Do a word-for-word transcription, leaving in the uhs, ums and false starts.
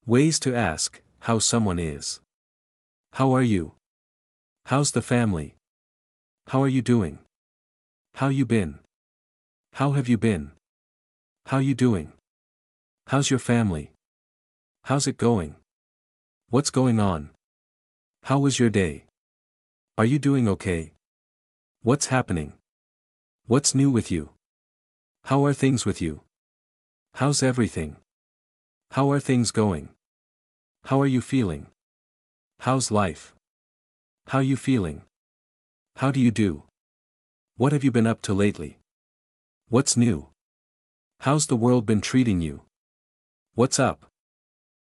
Ways to ask how someone is. How are you? How's the family? How are you doing? How you been? How have you been? How you doing? How's your family? How's it going? What's going on? How was your day? Are you doing okay? What's happening? What's new with you? How are things with you? How's everything? How are things going? How are you feeling? How's life? How you feeling? How do you do? What have you been up to lately? What's new? How's the world been treating you? What's up?